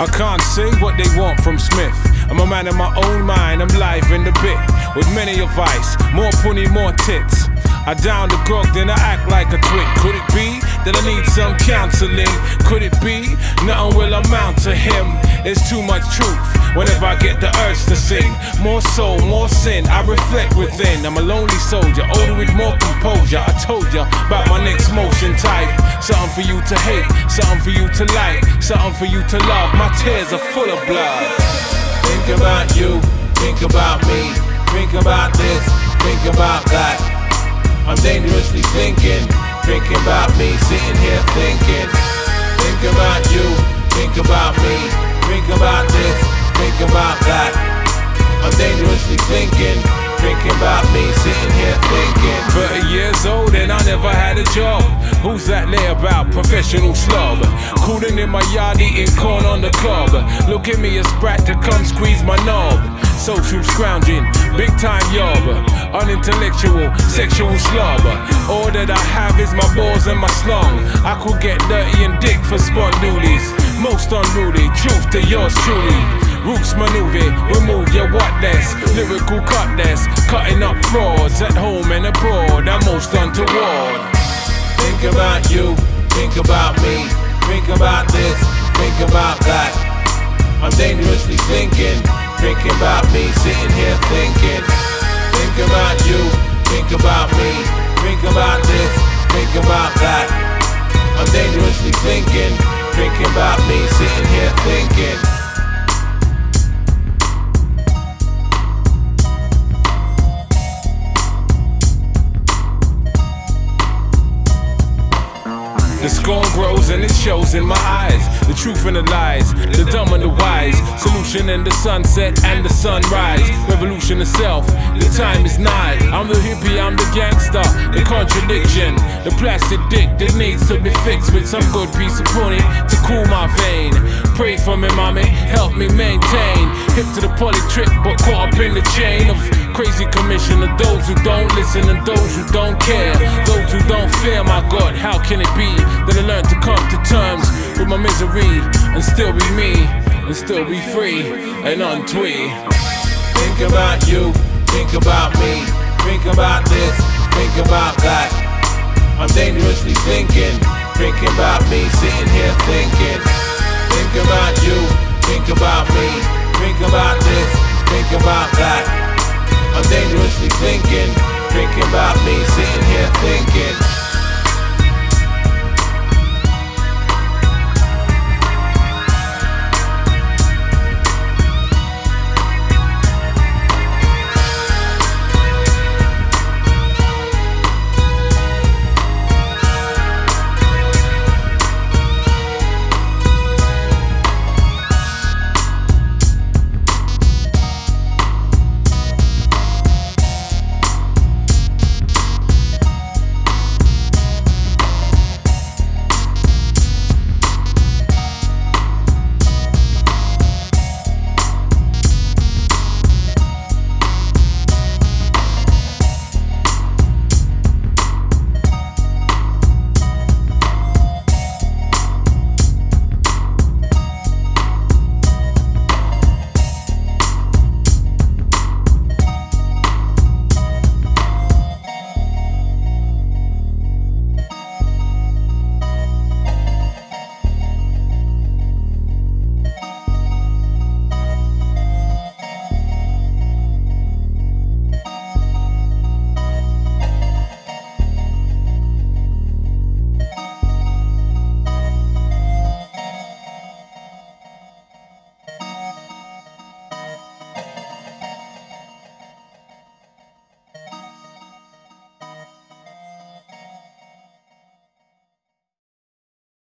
I can't say what they want from Smith. I'm a man of my own mind, I'm live in the bit. With many advice, more punny, more tits. I down the grog, then I act like a twit. Could it be that I need some counseling? Could it be nothing will amount to him? There's too much truth whenever I get the urge to sing. More soul, more sin, I reflect within. I'm a lonely soldier, older with more composure. I told ya about my next motion type. Something for you to hate, something for you to like, something for you to love. My tears are full of blood. Think about you, think about me, think about this, think about that. I'm dangerously thinking about me, sitting here thinking. Think about you, think about me, think about this, think about that. I'm dangerously thinking about me, sitting here thinking. 30 years old and I never had a job. Who's that layabout, professional slob? Cooling in my yard, eating corn on the cob. Look at me, a sprat to come squeeze my knob. Social scrounging, big time yob. Unintellectual, sexual slob. All that I have is my balls and my slung. I could get dirty and dick for spondoolies. Most unruly, truth to yours truly. Roots maneuver, remove your whatness. Lyrical cutness, cutting up frauds at home and abroad. I'm most untoward. Think about you, think about me, think about this, think about that. I'm dangerously thinking about me, sitting here thinking. Think about you, think about me, think about this, think about that. I'm dangerously thinking about me, sitting here thinking. The scorn grows and it shows in my eyes. The truth and the lies, the dumb and the wise. Solution in the sunset and the sunrise. Revolution itself, the time is nigh. I'm the hippie, I'm the gangster, the contradiction. The plastic dick that needs to be fixed with some good piece of pony to cool my vein. Pray for me, mommy, help me maintain. Hip to the poly trick, but caught up in the chain of crazy commission of those who don't listen and those who don't care. Those who don't fear, my God, how can it be that I learned to come to terms with my misery and still be me and still be free and untwee? Think about you, think about me, think about this, think about that. I'm dangerously thinking about me, sitting here thinking. Think about you, think about me, think about this, think about that. I'm dangerously thinking about me, sitting here